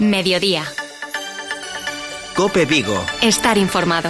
Mediodía. COPE Vigo. Estar informado.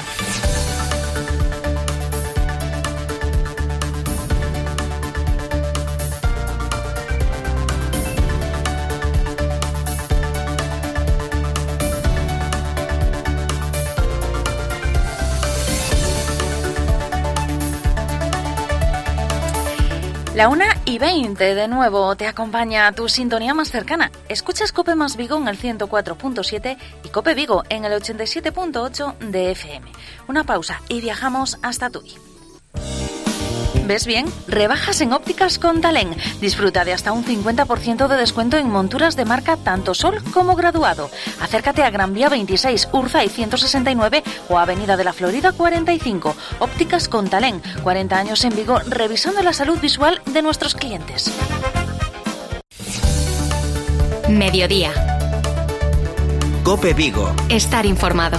La 1:20 de nuevo te acompaña tu sintonía más cercana. Escuchas COPE más Vigo en el 104.7 y COPE Vigo en el 87.8 de FM. Una pausa y viajamos hasta Tui. ¿Ves bien? Rebajas en ópticas Contalén. Disfruta de hasta un 50% de descuento en monturas de marca tanto Sol como Graduado. Acércate a Gran Vía 26, Urzay 169 o Avenida de la Florida 45. Ópticas Contalén, 40 años en Vigo, revisando la salud visual de nuestros clientes. Mediodía. COPE Vigo. Estar informado.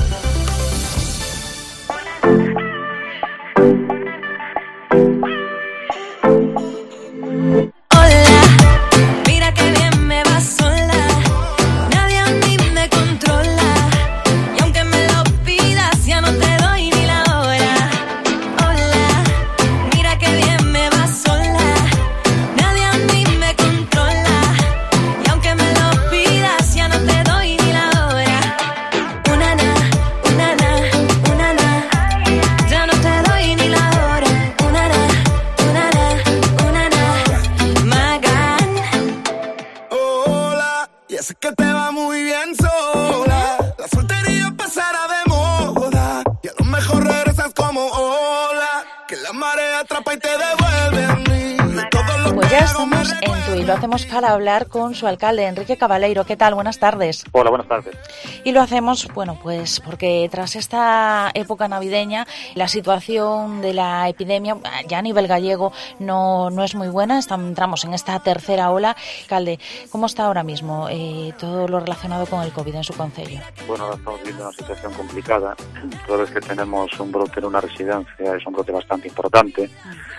Lo hacemos para hablar con su alcalde, Enrique Cabaleiro. ¿Qué tal? Buenas tardes. Hola, buenas tardes. Y lo hacemos, pues porque tras esta época navideña, la situación de la epidemia, ya a nivel gallego, no es muy buena. Entramos en esta tercera ola. Alcalde, ¿cómo está ahora mismo todo lo relacionado con el COVID en su concello? Bueno, ahora estamos viviendo una situación complicada. Toda vez que tenemos un brote en una residencia, es un brote bastante importante.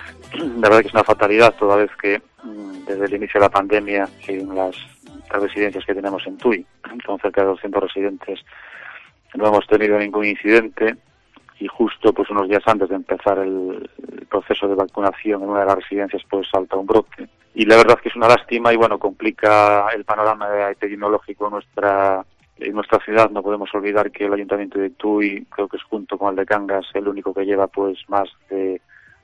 La verdad que es una fatalidad, toda vez que desde el inicio de la pandemia en las residencias que tenemos en Tui, con cerca de 200 residentes, no hemos tenido ningún incidente y justo pues unos días antes de empezar el proceso de vacunación en una de las residencias pues salta un brote. Y la verdad que es una lástima y bueno, complica el panorama epidemiológico en nuestra ciudad. No podemos olvidar que el Ayuntamiento de Tui, creo que es junto con el de Cangas, el único que lleva pues más de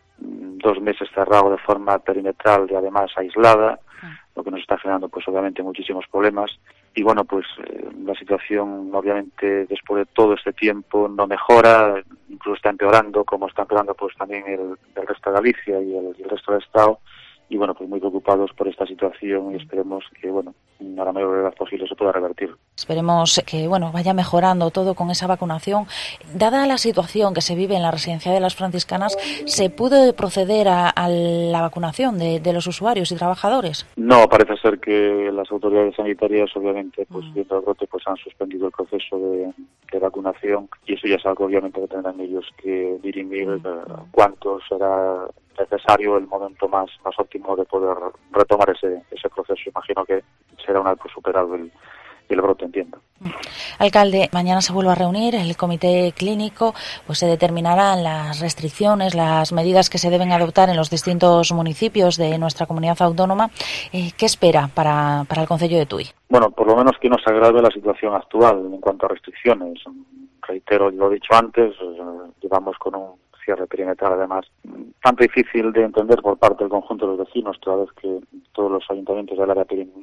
2 meses cerrado de forma perimetral y además aislada, lo que nos está generando pues obviamente muchísimos problemas. Y bueno, pues la situación obviamente después de todo este tiempo no mejora, incluso está empeorando, como está empeorando pues también el resto de Galicia y el resto del Estado. Y bueno, pues muy preocupados por esta situación y esperemos que, bueno, a la mayor brevedad posible se pueda revertir. Esperemos que, bueno, vaya mejorando todo con esa vacunación. Dada la situación que se vive en la residencia de las franciscanas, ¿se pudo proceder a la vacunación de los usuarios y trabajadores? No, parece ser que las autoridades sanitarias, obviamente, pues viendo el brote, pues han suspendido el proceso de vacunación y eso ya es algo, obviamente, que tendrán ellos que dirimir cuánto será necesario el momento más óptimo de poder retomar ese proceso. Imagino que será una vez superado el brote, entiendo. Alcalde, mañana se vuelve a reunir el comité clínico, pues se determinarán las restricciones, las medidas que se deben adoptar en los distintos municipios de nuestra comunidad autónoma. ¿Qué espera para el concello de Tui? Bueno, por lo menos que no se agrave la situación actual en cuanto a restricciones. Reitero, lo he dicho antes, llevamos con un cierre perimetral además tan difícil de entender por parte del conjunto de los vecinos, toda vez que todos los ayuntamientos del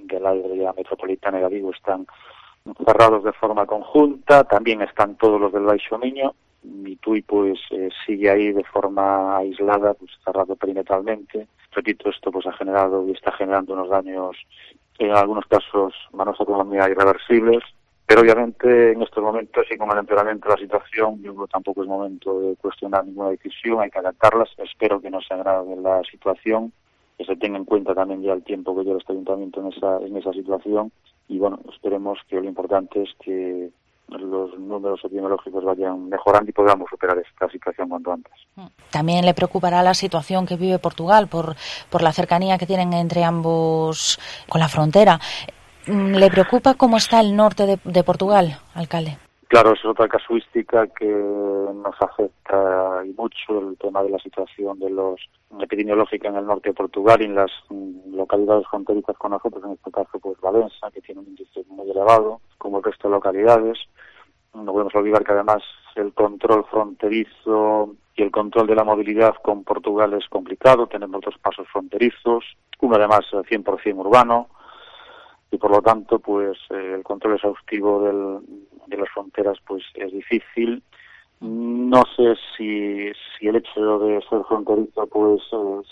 área metropolitana de Vigo están cerrados de forma conjunta, también están todos los del Baixo Miño, y Tui pues sigue ahí de forma aislada, pues cerrado perimetralmente. Repito, esto pues ha generado y está generando unos daños, en algunos casos, a nuestra economía irreversibles. Pero obviamente en estos momentos y con el empeoramiento de la situación, yo creo que tampoco es momento de cuestionar ninguna decisión, hay que adaptarlas. Espero que no se agrave la situación, que se tenga en cuenta también ya el tiempo que lleva este ayuntamiento en esa situación. Y bueno, esperemos que lo importante es que los números epidemiológicos vayan mejorando y podamos superar esta situación cuanto antes. También le preocupará la situación que vive Portugal por la cercanía que tienen entre ambos con la frontera. ¿Le preocupa cómo está el norte de Portugal, alcalde? Claro, es otra casuística que nos afecta y mucho, el tema de la situación epidemiológica en el norte de Portugal y en las localidades fronterizas con nosotros, en este caso pues Valencia, que tiene un índice muy elevado, como el resto de localidades. No podemos olvidar que además el control fronterizo y el control de la movilidad con Portugal es complicado, tenemos dos pasos fronterizos, uno además 100% urbano, y por lo tanto pues el control exhaustivo de las fronteras pues es difícil. No sé si el hecho de ser fronterizo pues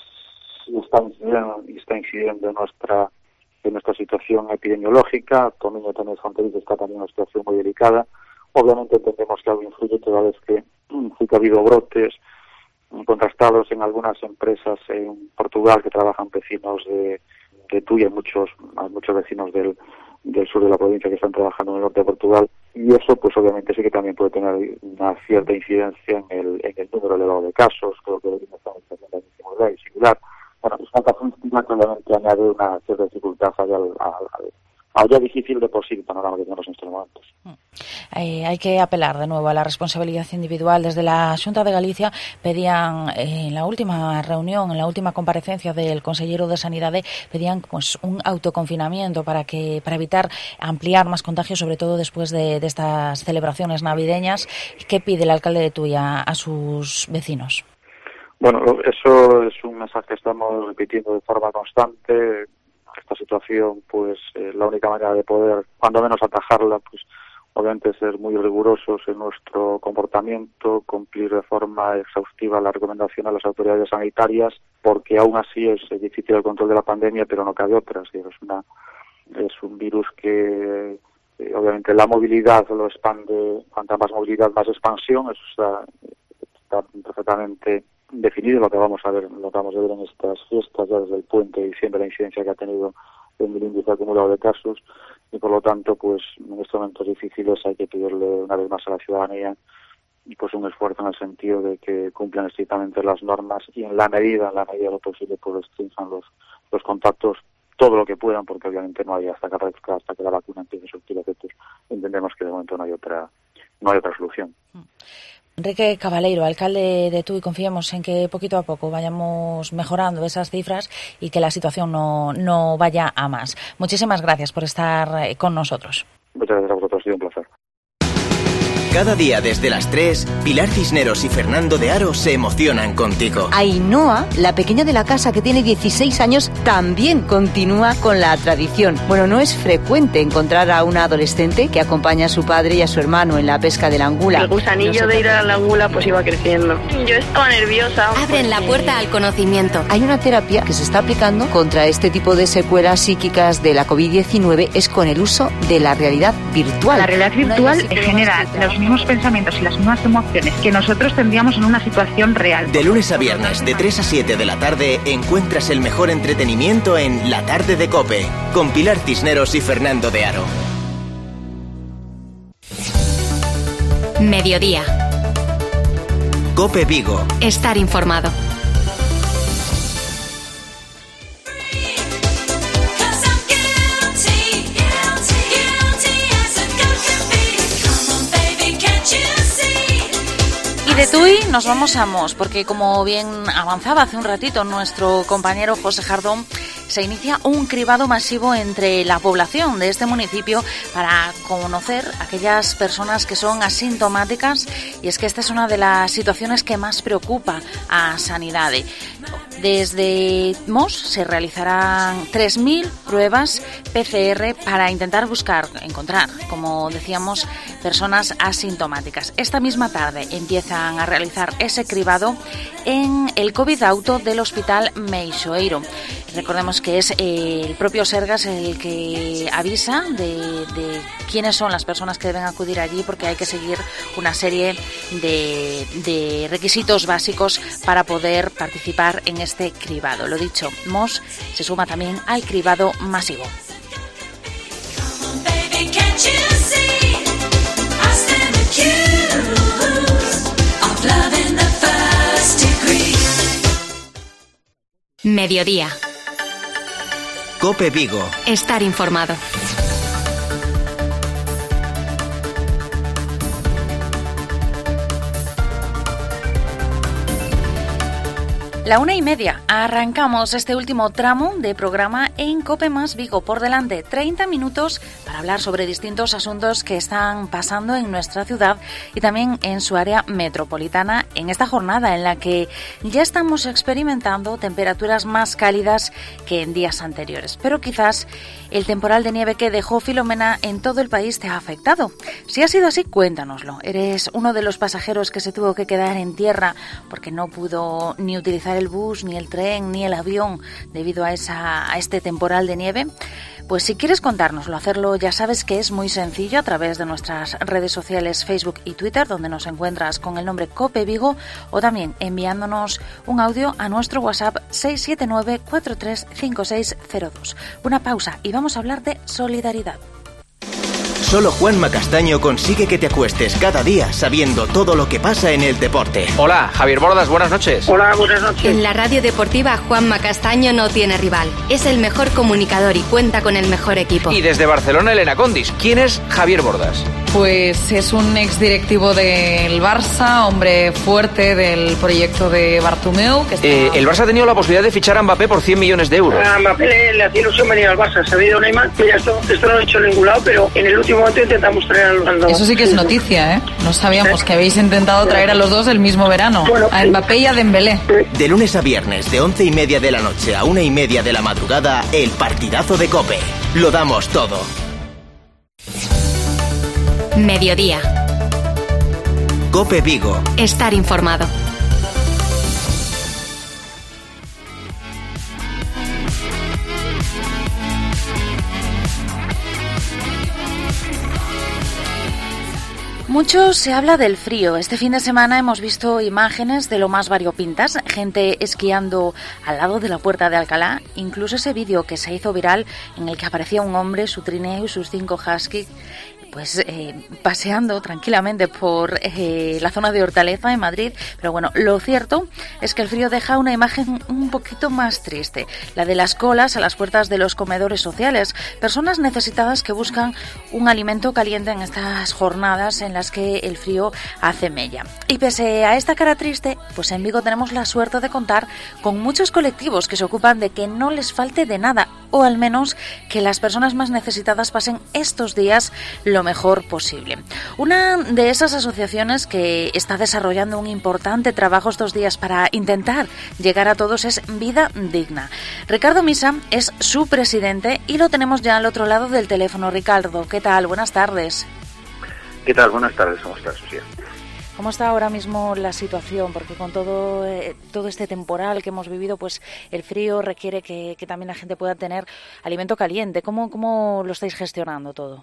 está incidiendo en nuestra situación epidemiológica. Tomiño también es fronterizo, está también en una situación muy delicada. Obviamente entendemos que algo influye toda vez que sí que ha habido brotes contrastados en algunas empresas en Portugal que trabajan vecinos de Tui, hay muchos vecinos del sur de la provincia que están trabajando en el norte de Portugal, y eso pues obviamente sí que también puede tener una cierta incidencia en el número elevado de casos. Creo que está en situación singular. Bueno, es una casuística que obviamente añade una cierta dificultad al ya difícil de por sí el panorama que tenemos en estos momentos. Hay que apelar de nuevo a la responsabilidad individual. Desde la Xunta de Galicia pedían en la última reunión, en la última comparecencia del consellero de Sanidade, pedían pues un autoconfinamiento para evitar ampliar más contagios, sobre todo después de estas celebraciones navideñas. ¿Qué pide el alcalde de Tui a sus vecinos? Bueno, eso es un mensaje que estamos repitiendo de forma constante. Esta situación, pues la única manera de poder, cuando menos atajarla, pues obviamente ser muy rigurosos en nuestro comportamiento, cumplir de forma exhaustiva la recomendación a las autoridades sanitarias, porque aún así es difícil el control de la pandemia, pero no cabe otra. Es un virus que obviamente la movilidad lo expande, cuanta más movilidad, más expansión. Eso está perfectamente definido, lo que vamos a ver en estas fiestas, ya desde el puente de diciembre, la incidencia que ha tenido en el índice acumulado de casos, y por lo tanto pues en estos momentos difíciles hay que pedirle una vez más a la ciudadanía pues un esfuerzo en el sentido de que cumplan estrictamente las normas y en la medida de lo posible pues restrinjan los contactos todo lo que puedan, porque obviamente no hay hasta que la vacuna empiece a surtir efectos. Entendemos que de momento no hay otra solución. Enrique Cabaleiro, alcalde de Tui, confiemos en que poquito a poco vayamos mejorando esas cifras y que la situación no vaya a más. Muchísimas gracias por estar con nosotros. Muchas gracias a vosotros, ha sido un placer. Cada día desde las 3, Pilar Cisneros y Fernando de Aro se emocionan contigo. Ainhoa, la pequeña de la casa que tiene 16 años, también continúa con la tradición. Bueno, no es frecuente encontrar a una adolescente que acompaña a su padre y a su hermano en la pesca de la angula. El gusanillo de ir a la angula pues iba creciendo. Yo estaba nerviosa. Abren la puerta al conocimiento. Hay una terapia que se está aplicando contra este tipo de secuelas psíquicas de la COVID-19, es con el uso de la realidad virtual. La realidad virtual genera los mismos pensamientos y las mismas emociones que nosotros tendríamos en una situación real. De lunes a viernes, de 3 a 7 de la tarde, encuentras el mejor entretenimiento en La Tarde de COPE, con Pilar Cisneros y Fernando de Aro. Mediodía. COPE Vigo. Estar informado. De Tui nos vamos a Mos, porque como bien avanzaba hace un ratito nuestro compañero José Jardón, se inicia un cribado masivo entre la población de este municipio para conocer a aquellas personas que son asintomáticas, y es que esta es una de las situaciones que más preocupa a Sanidade. Desde Mos se realizarán 3.000 pruebas PCR para intentar encontrar, como decíamos, personas asintomáticas. Esta misma tarde empiezan a realizar ese cribado en el COVID Auto del Hospital Meixoeiro. Recordemos que es el propio Sergas el que avisa de quiénes son las personas que deben acudir allí, porque hay que seguir una serie de requisitos básicos para poder participar en este cribado. Lo dicho, Mos se suma también al cribado masivo. Mediodía. COPE Vigo. Estar informado. La 1:30, arrancamos este último tramo de programa en COPE Más Vigo. Por delante, 30 minutos para hablar sobre distintos asuntos que están pasando en nuestra ciudad y también en su área metropolitana en esta jornada en la que ya estamos experimentando temperaturas más cálidas que en días anteriores. Pero quizás el temporal de nieve que dejó Filomena en todo el país te ha afectado. Si ha sido así, cuéntanoslo. ¿Eres uno de los pasajeros que se tuvo que quedar en tierra porque no pudo ni utilizar el bus, ni el tren, ni el avión debido a este temporal de nieve? Pues si quieres contárnoslo, hacerlo ya sabes que es muy sencillo a través de nuestras redes sociales Facebook y Twitter, donde nos encuentras con el nombre COPE Vigo, o también enviándonos un audio a nuestro WhatsApp 679-435602. Una pausa y vamos a hablar de solidaridad. Solo Juanma Castaño consigue que te acuestes cada día sabiendo todo lo que pasa en el deporte. Hola, Javier Bordas, buenas noches. Hola, buenas noches. En la radio deportiva, Juanma Castaño no tiene rival. Es el mejor comunicador y cuenta con el mejor equipo. Y desde Barcelona, Elena Condis. ¿Quién es Javier Bordas? Pues es un exdirectivo del Barça, hombre fuerte del proyecto de Bartomeu. El Barça ha tenido la posibilidad de fichar a Mbappé por 100 millones de euros. A Mbappé le hacía ilusión venir al Barça. Se ha habido Neymar, que ya esto no lo he hecho en ningún lado, pero en el último momento intentamos traer al dos. Eso sí que es noticia, ¿eh? No sabíamos que habéis intentado traer a los dos el mismo verano. Bueno, a Mbappé y a Dembélé. De lunes a viernes, de 11:30 de la noche a 1:30 de la madrugada, el partidazo de COPE. Lo damos todo. Mediodía. COPE Vigo. Estar informado. Mucho se habla del frío. Este fin de semana hemos visto imágenes de lo más variopintas, gente esquiando al lado de la Puerta de Alcalá, incluso ese vídeo que se hizo viral en el que aparecía un hombre, su trineo y sus 5 huskies, pues paseando tranquilamente por la zona de Hortaleza en Madrid. Pero bueno, lo cierto es que el frío deja una imagen un poquito más triste, la de las colas a las puertas de los comedores sociales, personas necesitadas que buscan un alimento caliente en estas jornadas en las que el frío hace mella. Y pese a esta cara triste, pues en Vigo tenemos la suerte de contar con muchos colectivos que se ocupan de que no les falte de nada, o al menos que las personas más necesitadas pasen estos días lo mejor posible. Una de esas asociaciones que está desarrollando un importante trabajo estos días para intentar llegar a todos es Vida Digna. Ricardo Misa es su presidente y lo tenemos ya al otro lado del teléfono. Ricardo, ¿qué tal? Buenas tardes. ¿Qué tal? Buenas tardes, ¿cómo estás, Lucía? ¿Cómo está ahora mismo la situación? Porque con todo este temporal que hemos vivido, pues el frío requiere que también la gente pueda tener alimento caliente. ¿Cómo lo estáis gestionando todo?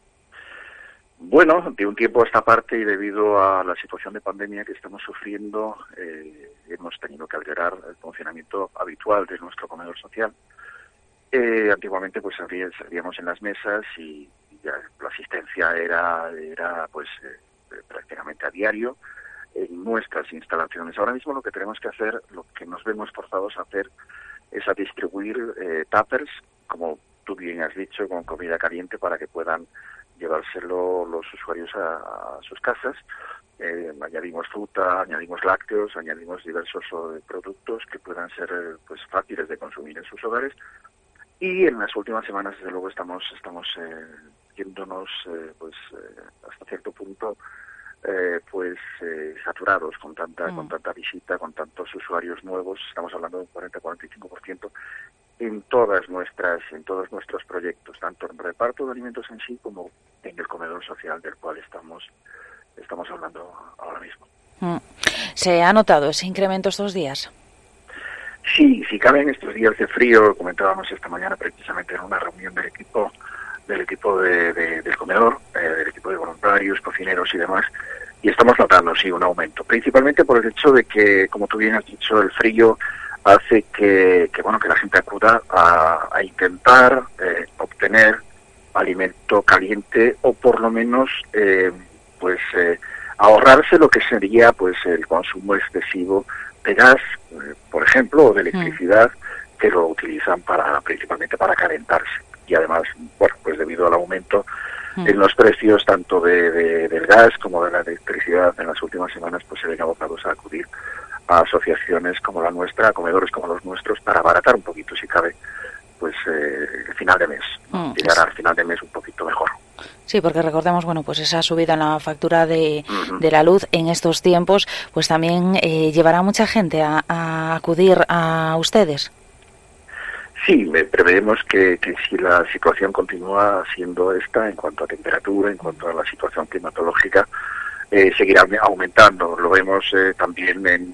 Bueno, de un tiempo a esta parte y debido a la situación de pandemia que estamos sufriendo, hemos tenido que alterar el funcionamiento habitual de nuestro comedor social. Antiguamente pues salíamos en las mesas y ya la asistencia era pues prácticamente a diario en nuestras instalaciones. Ahora mismo lo que tenemos que hacer, lo que nos vemos forzados a hacer, es a distribuir tuppers, como tú bien has dicho, con comida caliente para que puedan llevárselo los usuarios a sus casas. Añadimos fruta, añadimos lácteos, añadimos diversos productos que puedan ser pues fáciles de consumir en sus hogares. Y en las últimas semanas, desde luego, estamos yéndonos hasta cierto punto saturados con tanta visita, con tantos usuarios nuevos. Estamos hablando de un 40-45% en todos nuestros proyectos, tanto en reparto de alimentos en sí como en el comedor social del cual estamos hablando ahora mismo. ¿Se ha notado ese incremento estos días? Sí, si cabe en estos días de frío, comentábamos esta mañana precisamente en una reunión del equipo del comedor, del equipo de voluntarios, cocineros y demás, y estamos notando, sí, un aumento, principalmente por el hecho de que, como tú bien has dicho, el frío hace que la gente acuda a intentar obtener alimento caliente o por lo menos ahorrarse lo que sería pues el consumo excesivo de gas, por ejemplo, o de electricidad, que lo utilizan principalmente para calentarse. Y además, bueno, pues debido al aumento en los precios tanto del gas como de la electricidad en las últimas semanas, pues se ven abocados a acudir a asociaciones como la nuestra, a comedores como los nuestros, para abaratar un poquito, si cabe, pues el final de mes, llegar al final de mes un poquito mejor. Sí, porque recordemos, bueno, pues esa subida en la factura de la luz en estos tiempos, pues también llevará a mucha gente a acudir a ustedes. Sí, preveemos que si la situación continúa siendo esta en cuanto a temperatura, en cuanto a la situación climatológica, seguirá aumentando. Lo vemos también en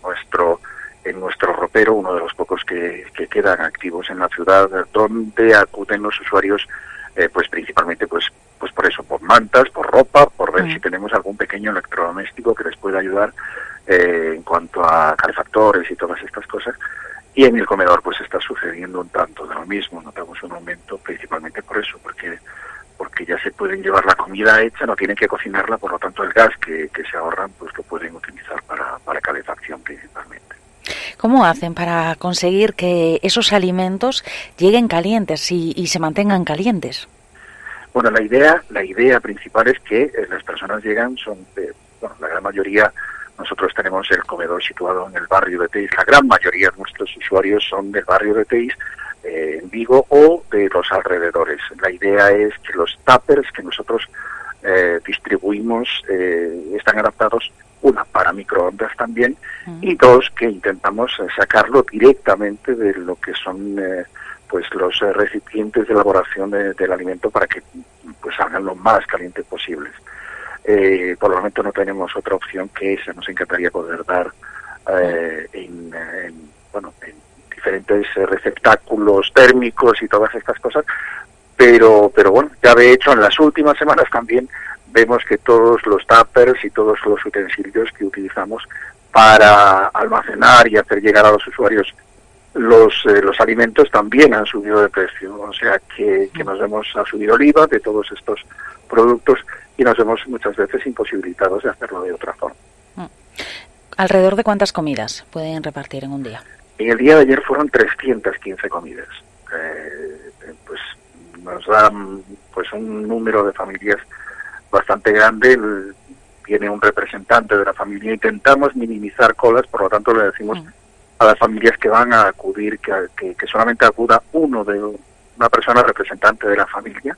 nuestro ropero, uno de los pocos que quedan activos en la ciudad, donde acuden los usuarios, pues principalmente pues por eso, por mantas, por ropa, por ver si tenemos algún pequeño electrodoméstico que les pueda ayudar en cuanto a calefactores y todas estas cosas. Y en el comedor pues está sucediendo un tanto de lo mismo, notamos un aumento principalmente por eso, porque ya se pueden llevar la comida hecha, no tienen que cocinarla, por lo tanto el gas que se ahorran pues lo pueden utilizar para calefacción principalmente. ¿Cómo hacen para conseguir que esos alimentos lleguen calientes y se mantengan calientes? Bueno, la idea principal es que las personas llegan, la gran mayoría. Nosotros tenemos el comedor situado en el barrio de Teis. La gran mayoría de nuestros usuarios son del barrio de Teis, en Vigo o de los alrededores. La idea es que los tuppers que nosotros distribuimos están adaptados, una, para microondas también, y dos, que intentamos sacarlo directamente de lo que son pues los recipientes de elaboración del alimento para que pues salgan lo más calientes posibles. Por el momento no tenemos otra opción que esa. Nos encantaría poder dar en diferentes receptáculos térmicos y todas estas cosas, pero bueno, ya de hecho en las últimas semanas también vemos que todos los tuppers y todos los utensilios que utilizamos para almacenar y hacer llegar a los usuarios los alimentos también han subido de precio, o sea que ha subido el IVA de todos estos productos y nos vemos muchas veces imposibilitados de hacerlo de otra forma. ¿Alrededor de cuántas comidas pueden repartir en un día? En el día de ayer fueron 315 comidas. Pues nos da pues un número de familias bastante grande. Viene un representante de la familia. Intentamos minimizar colas, por lo tanto le decimos a las familias que van a acudir que solamente acuda una persona representante de la familia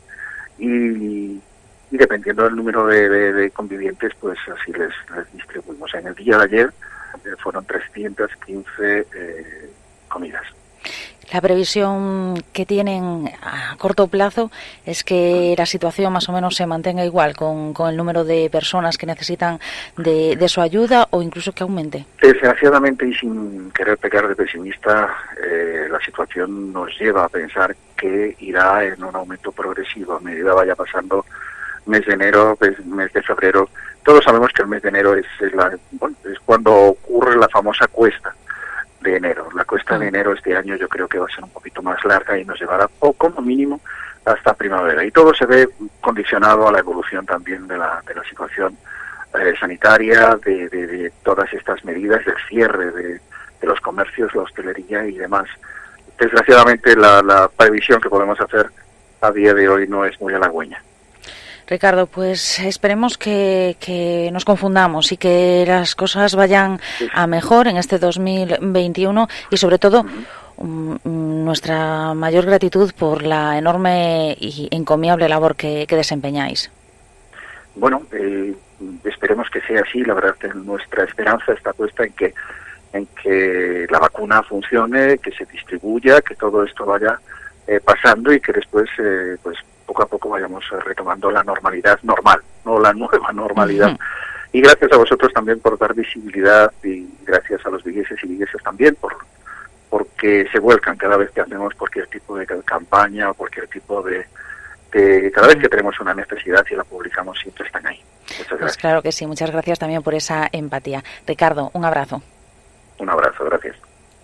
y dependiendo del número de convivientes, pues así les distribuimos. En el día de ayer fueron 315 comidas. La previsión que tienen a corto plazo es que la situación más o menos se mantenga igual con el número de personas que necesitan de su ayuda o incluso que aumente. Desgraciadamente y sin querer pecar de pesimista, la situación nos lleva a pensar que irá en un aumento progresivo a medida vaya pasando mes de enero, mes de febrero. Todos sabemos que el mes de enero es cuando ocurre la famosa cuesta de enero. La cuesta de enero este año yo creo que va a ser un poquito más larga y nos llevará como mínimo hasta primavera. Y todo se ve condicionado a la evolución también de la situación sanitaria, de todas estas medidas, del cierre de los comercios, la hostelería y demás. Desgraciadamente la previsión que podemos hacer a día de hoy no es muy halagüeña. Ricardo, pues esperemos que nos confundamos y que las cosas vayan a mejor en este 2021 y sobre todo nuestra mayor gratitud por la enorme y encomiable labor que desempeñáis. Bueno, esperemos que sea así. La verdad que nuestra esperanza está puesta en que la vacuna funcione, que se distribuya, que todo esto vaya pasando y que después pues poco a poco vayamos retomando la normalidad normal, no la nueva normalidad. Y gracias a vosotros también por dar visibilidad y gracias a los vigueses y viguesas también porque se vuelcan cada vez que hacemos cualquier tipo de campaña o cualquier tipo de cada vez que tenemos una necesidad y la publicamos siempre están ahí. Muchas gracias. Pues claro que sí, muchas gracias también por esa empatía. Ricardo, un abrazo. Un abrazo, gracias.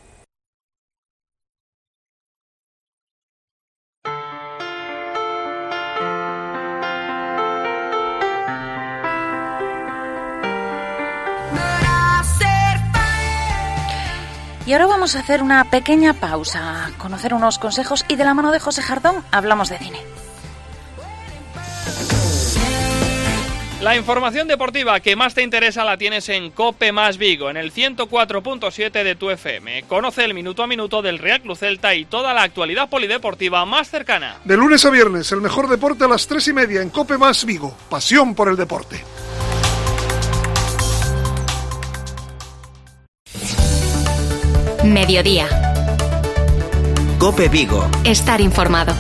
Y ahora vamos a hacer una pequeña pausa, conocer unos consejos y de la mano de José Jardón hablamos de cine. La información deportiva que más te interesa la tienes en COPE más Vigo, en el 104.7 de tu FM. Conoce el minuto a minuto del Real Club Celta y toda la actualidad polideportiva más cercana. De lunes a viernes, el mejor deporte a las 3:30 en COPE más Vigo. Pasión por el deporte. Mediodía. COPE Vigo. Estar informado.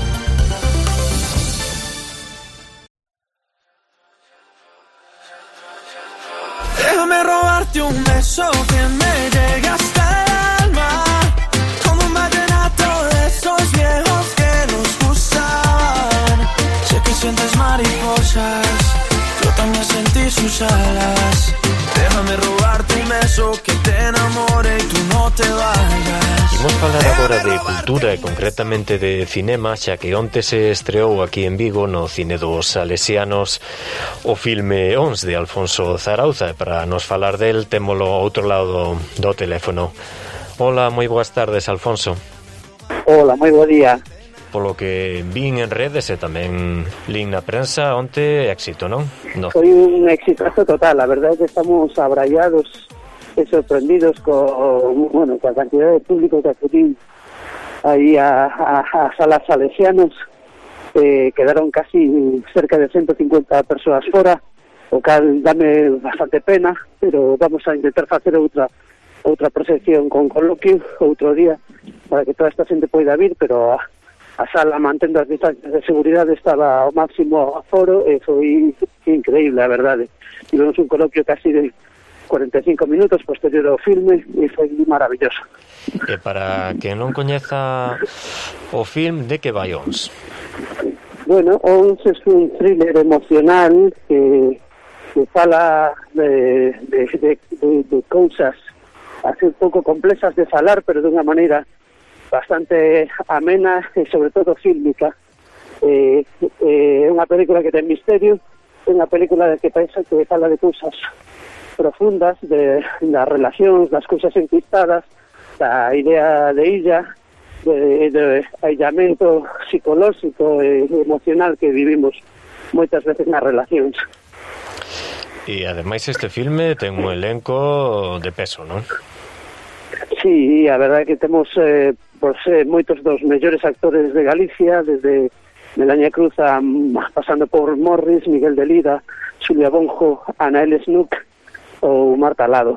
Déjame robarte un beso que me llegue hasta el alma, como un vallenato de esos viejos que nos gustan. Sé que sientes mariposas, yo también sentí sus alas. Déjame robarte un beso que te enamore y tú no te vayas. Imos falar agora de cultura e concretamente de cinema, xa que onte se estreou aquí en Vigo no Cine dos Salesianos o filme Ons de Alfonso Zarauza, e para nos falar del témolo ao outro lado do teléfono. Hola, moi boas tardes, Alfonso. Hola, moi bo día. Polo que vin en redes e tamén lin na prensa, onte éxito, non? No. Foi un exitazo total, a verdade é que estamos abrallados e sorprendidos coa cantidad de público que acudín aí a salas Salesianos. Quedaron casi cerca de 150 persoas fora, o cal dame bastante pena, pero vamos a intentar facer outra proxección con coloquio outro día para que toda esta xente poida vir, pero a sala, mantendo as distancias de seguridade, estaba ao máximo aforo e foi increíble, a verdade. Tivemos un coloquio casi de 45 minutos posterior ao filme e foi maravilloso. E para que non coñeza o film, de que vai Ons? Bueno, Ons é un thriller emocional que fala de cousas así un pouco complexas de falar, pero dunha maneira bastante amena e sobre todo fílmica. É unha película que ten misterio, é unha película que pensa que fala de cousas profundas, das relacións, das cousas enquistadas, da idea de illa, de aillamento psicolóxico e emocional que vivimos moitas veces nas relacións. E ademais este filme ten un elenco de peso, non? Sí, a verdade é que temos moitos dos mellores actores de Galicia, desde Melania Cruz pasando por Morris, Miguel de Lira, Xulia Bonjo, Anael Snook ou Marta Lado.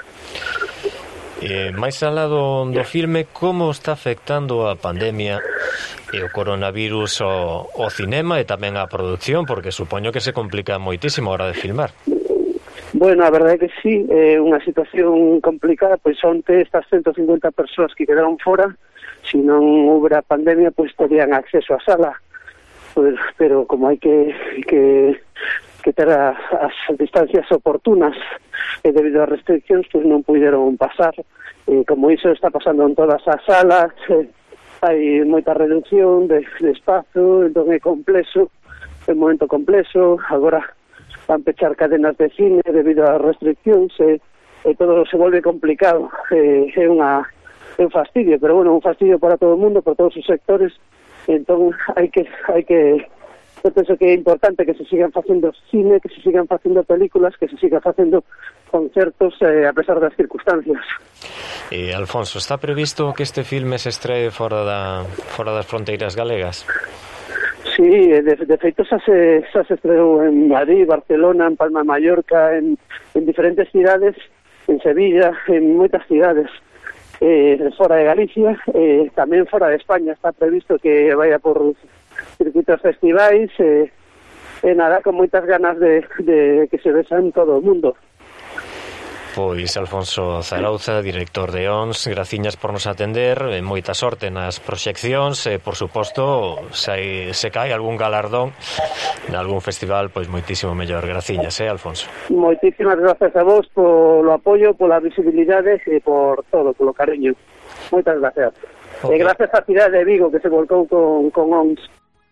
Máis alá do filme, como está afectando a pandemia e o coronavirus o cinema e tamén a produción, porque supoño que se complica moitísimo a hora de filmar. Bueno, a verdade é que sí, é unha situación complicada, pois onte estas 150 persoas que quedaron fora, se non houbera pandemia, pois terían acceso á sala, pero como hai que ter as distancias oportunas e debido ás restriccións, pois non puideron pasar. Como iso está pasando en todas as salas, hai moita reducción de espazo, entón é complexo, é un momento complexo. Agora van pechar cadenas de cine debido ás restriccións e todo se volve complicado. É un fastidio, pero bueno, un fastidio para todo o mundo, para todos os sectores. Entón hai que eu penso que é importante que se sigan facendo cine, que se sigan facendo películas, que se siga facendo concertos a pesar das circunstancias. Alfonso, está previsto que este filme se estree fora das fronteiras galegas? Sí, de feito xa se estreou en Madrid, Barcelona, en Palma de Mallorca, en diferentes cidades, en Sevilla, en moitas cidades fora de Galicia, tamén fora de España. Está previsto que vaya por circuitos festivais e nada, con moitas ganas de que se vesa en todo o mundo. Pois Alfonso Zarauza, director de ONS, graciñas por nos atender, moita sorte nas proxeccións e, por suposto, se cae algún galardón nalgún festival, pois moitísimo mellor. Graciñas, Alfonso? Moitísimas gracias a vos polo apoio, pola visibilidade e por todo, polo cariño. Moitas gracias. Okay. E gracias á cidade de Vigo que se volcou con ONS.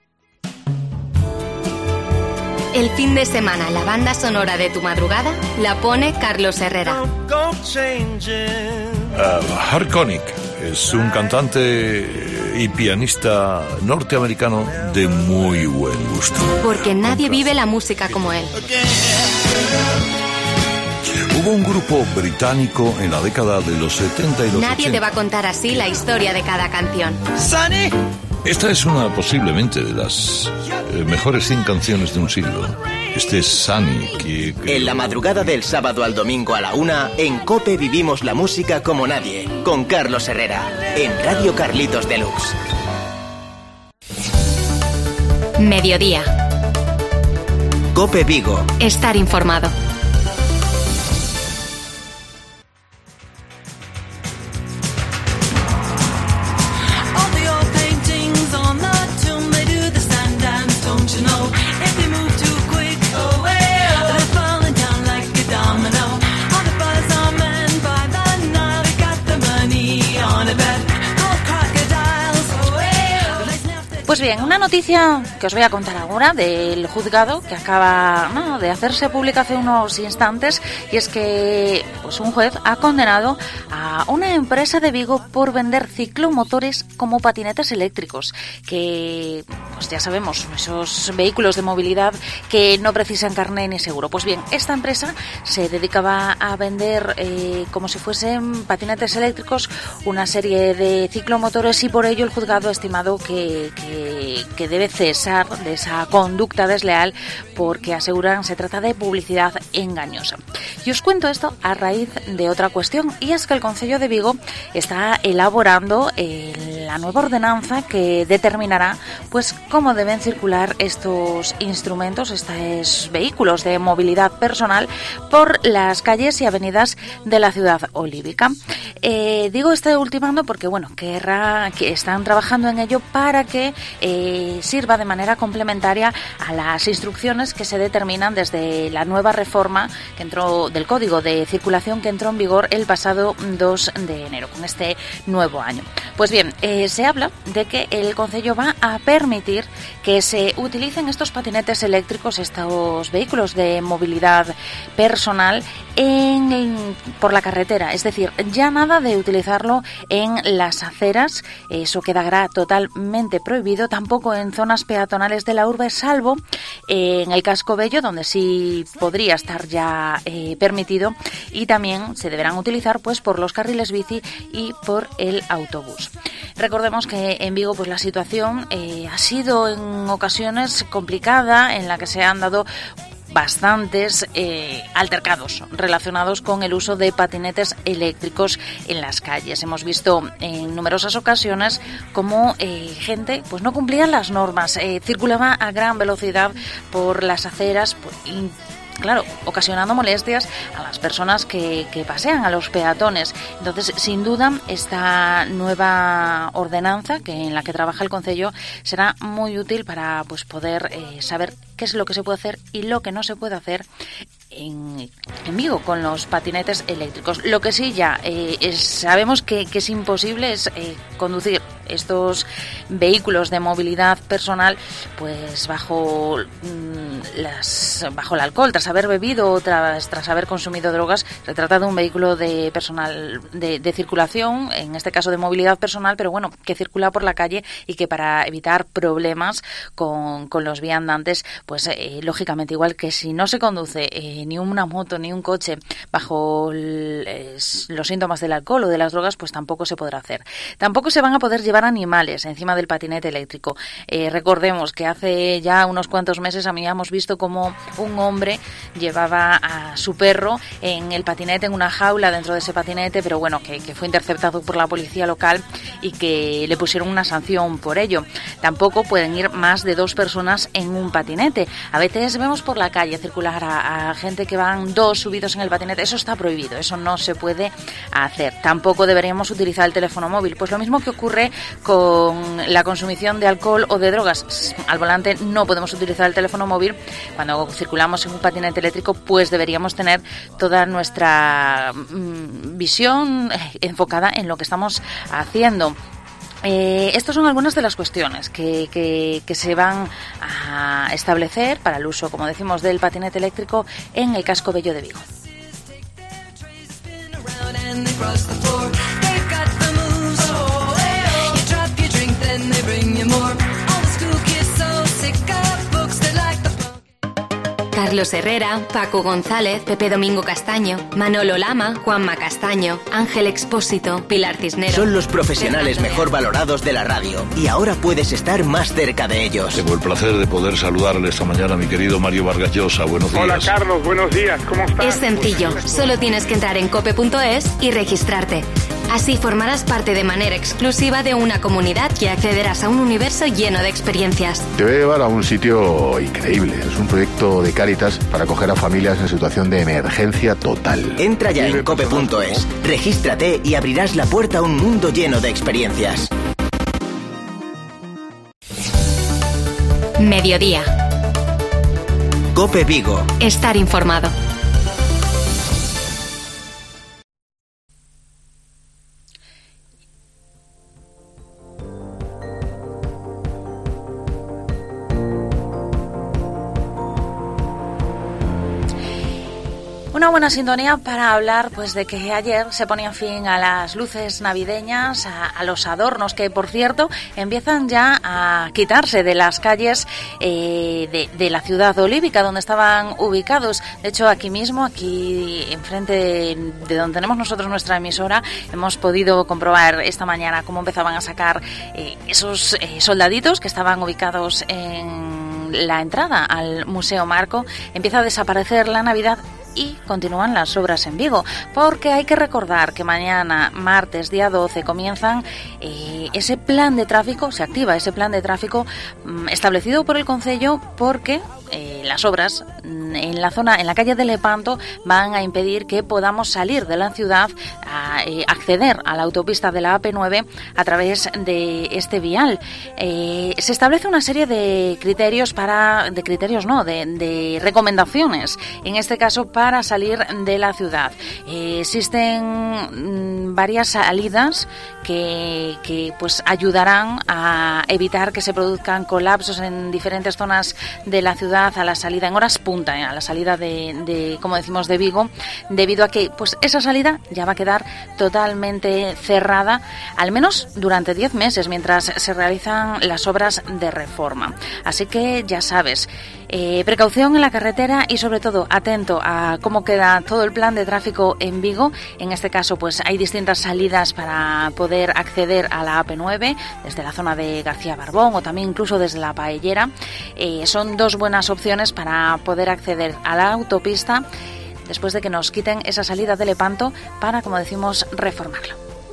El fin de semana, la banda sonora de tu madrugada la pone Carlos Herrera. Harconic, es un cantante y pianista norteamericano de muy buen gusto. Porque nadie vive la música como él. Hubo un grupo británico en la década de los 70 y los 80. Nadie te va a contar así la historia de cada canción. Sunny. Esta es una posiblemente de las mejores 100 canciones de un siglo. Este es Sunny. En la madrugada del sábado al domingo a la 1, en COPE vivimos la música como nadie, con Carlos Herrera, en Radio Carlitos Deluxe. Mediodía. COPE Vigo. Estar informado. Pues bien, una noticia que os voy a contar ahora del juzgado que acaba de hacerse pública hace unos instantes, y es que pues un juez ha condenado a una empresa de Vigo por vender ciclomotores como patinetes eléctricos, que pues ya sabemos, esos vehículos de movilidad que no precisan carné ni seguro. Pues bien, esta empresa se dedicaba a vender como si fuesen patinetes eléctricos una serie de ciclomotores, y por ello el juzgado ha estimado que debe cesar de esa conducta desleal, porque aseguran se trata de publicidad engañosa. Y os cuento esto a raíz de otra cuestión, y es que el Concello de Vigo está elaborando la nueva ordenanza que determinará pues cómo deben circular estos instrumentos, estos vehículos de movilidad personal por las calles y avenidas de la ciudad olívica. Digo ultimando porque que están trabajando en ello para que sirva de manera complementaria a las instrucciones que se determinan desde la nueva reforma que entró del Código de Circulación, que entró en vigor el pasado 2 de enero, con este nuevo año. Pues bien, se habla de que el Concello va a permitir que se utilicen estos patinetes eléctricos, estos vehículos de movilidad personal por la carretera, es decir, ya nada de utilizarlo en las aceras, eso quedará totalmente prohibido, tampoco en zonas peatonales de la urbe, salvo en el casco bello, donde sí podría estar ya permitido, y también se deberán utilizar pues por los carriles bici y por el autobús. Recordemos que en Vigo pues la situación ha sido en ocasiones complicada, en la que se han dado bastantes altercados relacionados con el uso de patinetes eléctricos en las calles. Hemos visto en numerosas ocasiones cómo gente pues no cumplía las normas, circulaba a gran velocidad por las aceras, claro, ocasionando molestias a las personas que pasean, a los peatones. Entonces, sin duda, esta nueva ordenanza en la que trabaja el Concello será muy útil para pues poder saber qué es lo que se puede hacer y lo que no se puede hacer en Vigo con los patinetes eléctricos. Lo que sí ya sabemos que es imposible es conducir estos vehículos de movilidad personal pues bajo el alcohol, tras haber bebido o tras haber consumido drogas. Se trata de un vehículo de personal de circulación, en este caso de movilidad personal, pero que circula por la calle, y que para evitar problemas con los viandantes, pues lógicamente, igual que si no se conduce ni una moto ni un coche bajo los síntomas del alcohol o de las drogas, pues tampoco se podrá hacer. Tampoco se van a poder llevar animales encima del patinete eléctrico. Recordemos que hace ya unos cuantos meses habíamos visto como un hombre llevaba a su perro en el patinete, en una jaula dentro de ese patinete, pero que fue interceptado por la policía local y que le pusieron una sanción por ello. Tampoco pueden ir más de 2 personas en un patinete. A veces vemos por la calle circular a gente que van 2 subidos en el patinete. Eso está prohibido, eso no se puede hacer. Tampoco deberíamos utilizar el teléfono móvil. Pues lo mismo que ocurre con la consumición de alcohol o de drogas. Al volante no podemos utilizar el teléfono móvil. Cuando circulamos en un patinete eléctrico, pues deberíamos tener toda nuestra visión enfocada en lo que estamos haciendo. Estas son algunas de las cuestiones que se van a establecer para el uso, como decimos, del patinete eléctrico en el casco bello de Vigo. and they bring you more. All the school kids so sick of books, they like the Carlos Herrera, Paco González, Pepe Domingo Castaño, Manolo Lama, Juanma Castaño, Ángel Expósito, Pilar Cisneros. Son los profesionales mejor valorados de la radio y ahora puedes estar más cerca de ellos. Tengo el placer de poder saludarle esta mañana a mi querido Mario Vargas Llosa. Buenos días. Hola Carlos, buenos días, ¿cómo estás? Es sencillo, solo tienes que entrar en cope.es y registrarte. Así formarás parte de manera exclusiva de una comunidad y accederás a un universo lleno de experiencias. Te voy a llevar a un sitio increíble. Es un proyecto de Cáritas para acoger a familias en situación de emergencia total. Entra ya en cope.es, regístrate y abrirás la puerta a un mundo lleno de experiencias. Mediodía. Cope Vigo. Estar informado. Una buena sintonía para hablar pues de que ayer se ponía fin a las luces navideñas, a los adornos que, por cierto, empiezan ya a quitarse de las calles de la ciudad olívica donde estaban ubicados. De hecho, aquí mismo, aquí enfrente de donde tenemos nosotros nuestra emisora, hemos podido comprobar esta mañana cómo empezaban a sacar esos soldaditos que estaban ubicados en la entrada al Museo Marco. Empieza a desaparecer la Navidad y continúan las obras en Vigo, porque hay que recordar que mañana, martes, día 12, comienzan ese plan de tráfico, se activa ese plan de tráfico establecido por el Concello, porque las obras en la zona, en la calle de Lepanto, van a impedir que podamos salir de la ciudad a acceder a la autopista de la AP9 a través de este vial. Se establece una serie de criterios de recomendaciones, en este caso para salir de la ciudad. Existen varias salidas que pues ayudarán a evitar que se produzcan colapsos en diferentes zonas de la ciudad a la salida en horas punta, a la salida de como decimos, de Vigo, debido a que pues esa salida ya va a quedar totalmente cerrada, al menos durante 10 meses, mientras se realizan las obras de reforma. Así que ya sabes, precaución en la carretera y sobre todo atento a cómo queda todo el plan de tráfico en Vigo. En este caso pues hay distintas salidas para poder acceder a la AP9 desde la zona de García Barbón o también incluso desde la Paellera. Son dos buenas opciones para poder acceder a la autopista después de que nos quiten esa salida de Lepanto para, como decimos, reformarlo.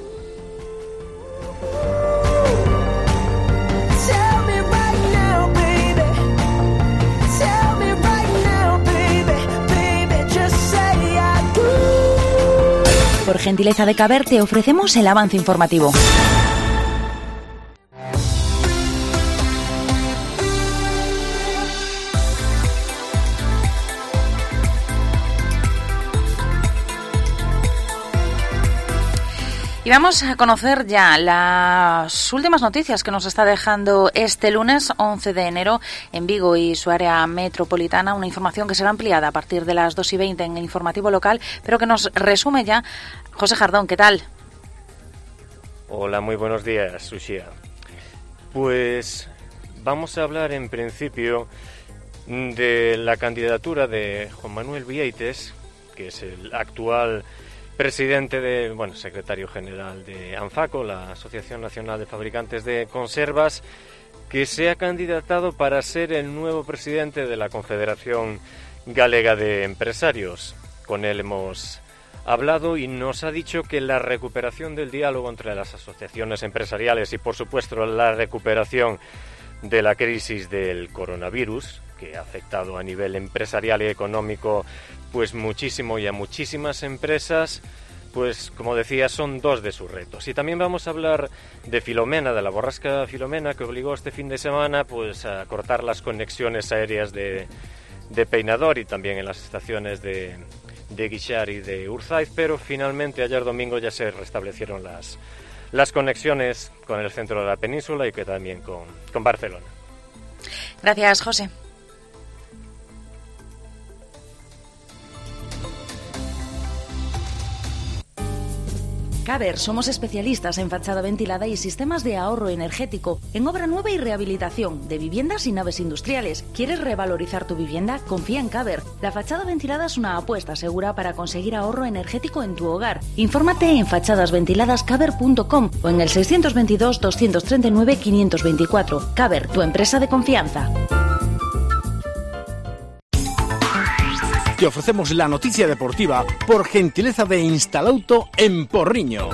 Por gentileza de Caber te ofrecemos el avance informativo. Y vamos a conocer ya las últimas noticias que nos está dejando este lunes 11 de enero en Vigo y su área metropolitana. Una información que será ampliada a partir de las 2:20 en el informativo local, pero que nos resume ya José Jardón. ¿Qué tal? Hola, muy buenos días, Sushia. Pues vamos a hablar en principio de la candidatura de Juan Manuel Vieites, que es el actual presidente secretario general de ANFACO, la Asociación Nacional de Fabricantes de Conservas, que se ha candidatado para ser el nuevo presidente de la Confederación Galega de Empresarios. Con él hemos hablado y nos ha dicho que la recuperación del diálogo entre las asociaciones empresariales y, por supuesto, la recuperación de la crisis del coronavirus, que ha afectado a nivel empresarial y económico pues muchísimo y a muchísimas empresas, pues como decía, son dos de sus retos. Y también vamos a hablar de Filomena, de la borrasca Filomena, que obligó este fin de semana pues a cortar las conexiones aéreas de Peinador y también en las estaciones de Guixar y de Urzaiz, pero finalmente ayer domingo ya se restablecieron las conexiones con el centro de la península y que también con Barcelona. Gracias, José. Caber, somos especialistas en fachada ventilada y sistemas de ahorro energético, en obra nueva y rehabilitación de viviendas y naves industriales. ¿Quieres revalorizar tu vivienda? Confía en Caber. La fachada ventilada es una apuesta segura para conseguir ahorro energético en tu hogar. Infórmate en fachadasventiladascaber.com o en el 622 239 524. Caber, tu empresa de confianza. Te ofrecemos la noticia deportiva por gentileza de Instalauto en Porriño.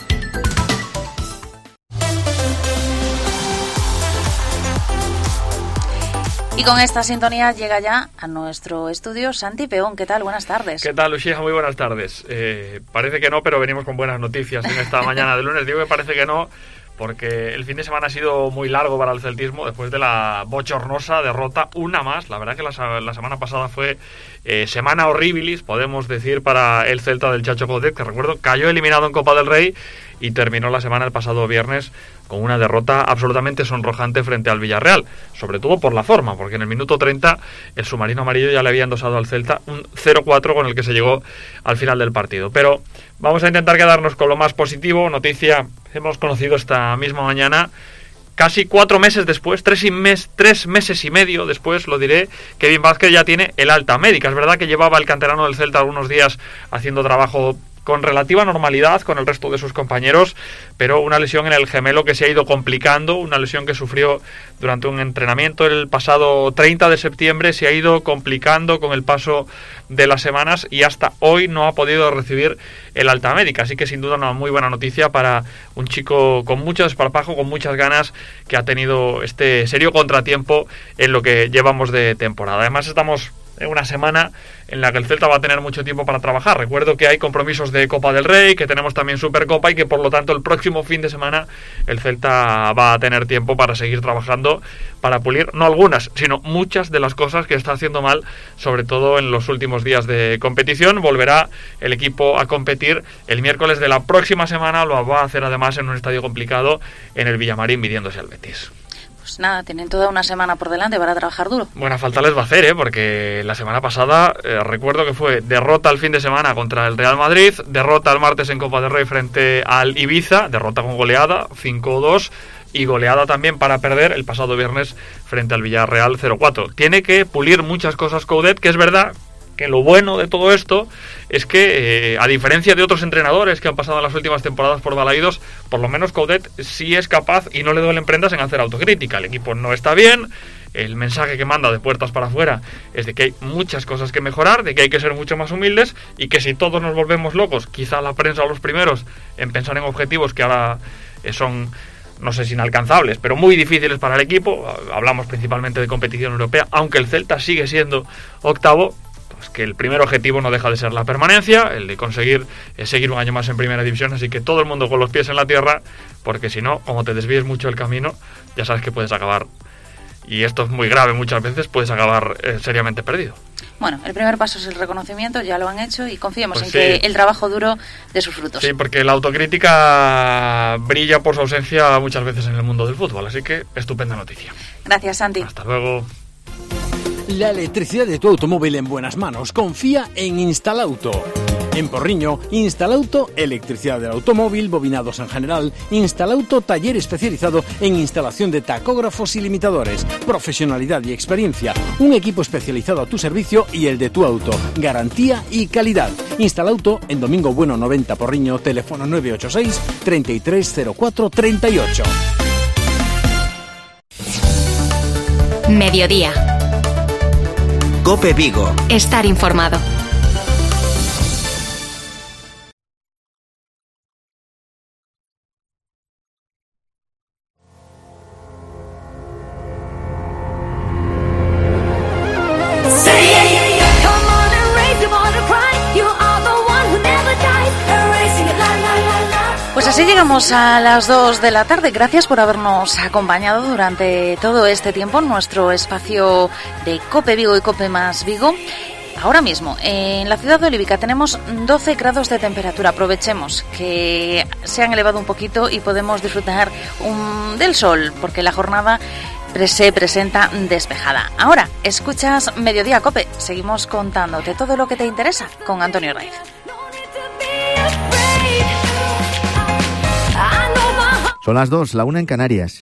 Y con esta sintonía llega ya a nuestro estudio Santi Peón. ¿Qué tal? Buenas tardes. ¿Qué tal, Lucía? Muy buenas tardes. Parece que no, pero venimos con buenas noticias en esta mañana de lunes. Digo que parece que no, porque el fin de semana ha sido muy largo para el celtismo después de la bochornosa derrota, una más. La verdad que la semana pasada fue semana horribilis, podemos decir, para el Celta del Chacho Coudet, que recuerdo cayó eliminado en Copa del Rey y terminó la semana el pasado viernes con una derrota absolutamente sonrojante frente al Villarreal, sobre todo por la forma, porque en el minuto 30 el submarino amarillo ya le había endosado al Celta un 0-4 con el que se llegó al final del partido. Pero vamos a intentar quedarnos con lo más positivo. Noticia hemos conocido esta misma mañana, casi 4 meses después, 3 meses y medio después, lo diré, Kevin Vázquez ya tiene el alta médica. Es verdad que llevaba el canterano del Celta algunos días haciendo trabajo con relativa normalidad con el resto de sus compañeros, pero una lesión en el gemelo que se ha ido complicando, una lesión que sufrió durante un entrenamiento el pasado 30 de septiembre, se ha ido complicando con el paso de las semanas y hasta hoy no ha podido recibir el alta médica, así que sin duda una muy buena noticia para un chico con mucho desparpajo, con muchas ganas, que ha tenido este serio contratiempo en lo que llevamos de temporada. Además estamos en una semana en la que el Celta va a tener mucho tiempo para trabajar. Recuerdo que hay compromisos de Copa del Rey, que tenemos también Supercopa y que por lo tanto el próximo fin de semana el Celta va a tener tiempo para seguir trabajando, para pulir no algunas, sino muchas de las cosas que está haciendo mal, sobre todo en los últimos días de competición. Volverá el equipo a competir el miércoles de la próxima semana, lo va a hacer además en un estadio complicado en el Villamarín, midiéndose al Betis. Pues nada, tienen toda una semana por delante para trabajar duro. Buena falta les va a hacer, porque la semana pasada recuerdo que fue derrota el fin de semana contra el Real Madrid, derrota el martes en Copa del Rey frente al Ibiza, derrota con goleada 5-2 y goleada también para perder el pasado viernes frente al Villarreal 0-4. Tiene que pulir muchas cosas Coudet, que es verdad que lo bueno de todo esto es que, a diferencia de otros entrenadores que han pasado en las últimas temporadas por Balaídos, por lo menos Coudet sí es capaz y no le duelen prendas en hacer autocrítica. El equipo no está bien, el mensaje que manda de puertas para afuera es de que hay muchas cosas que mejorar, de que hay que ser mucho más humildes y que si todos nos volvemos locos, quizá la prensa o los primeros, en pensar en objetivos que ahora son, no sé si inalcanzables, pero muy difíciles para el equipo. Hablamos principalmente de competición europea, aunque el Celta sigue siendo octavo, que el primer objetivo no deja de ser la permanencia, el de conseguir seguir un año más en primera división, así que todo el mundo con los pies en la tierra, porque si no, como te desvíes mucho el camino, ya sabes que puedes acabar, y esto es muy grave muchas veces, puedes acabar seriamente perdido. Bueno, el primer paso es el reconocimiento, ya lo han hecho y confiemos pues en que el trabajo duro dé sus frutos. Sí, porque la autocrítica brilla por su ausencia muchas veces en el mundo del fútbol, así que estupenda noticia. Gracias, Santi. Hasta luego. La electricidad de tu automóvil en buenas manos. Confía en Instalauto. En Porriño, Instalauto, electricidad del automóvil, bobinados en general. Instalauto, taller especializado en instalación de tacógrafos y limitadores. Profesionalidad y experiencia. Un equipo especializado a tu servicio y el de tu auto. Garantía y calidad. Instalauto en Domingo Bueno 90 Porriño, teléfono 986 3304 38. Mediodía. COPE Vigo. Estar informado. Pues así llegamos a las 2 de la tarde. Gracias por habernos acompañado durante todo este tiempo en nuestro espacio de COPE Vigo y COPE más Vigo. Ahora mismo, en la ciudad de Olivica tenemos 12 grados de temperatura. Aprovechemos que se han elevado un poquito y podemos disfrutar del sol, porque la jornada se presenta despejada. Ahora, escuchas Mediodía COPE. Seguimos contándote todo lo que te interesa con Antonio Raiz. Son las 2, la 1 en Canarias.